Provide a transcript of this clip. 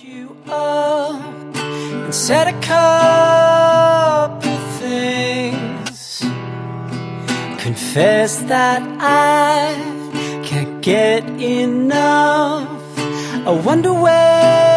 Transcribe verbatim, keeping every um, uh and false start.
you up and said a couple things. Confess that I can't get enough. I wonder where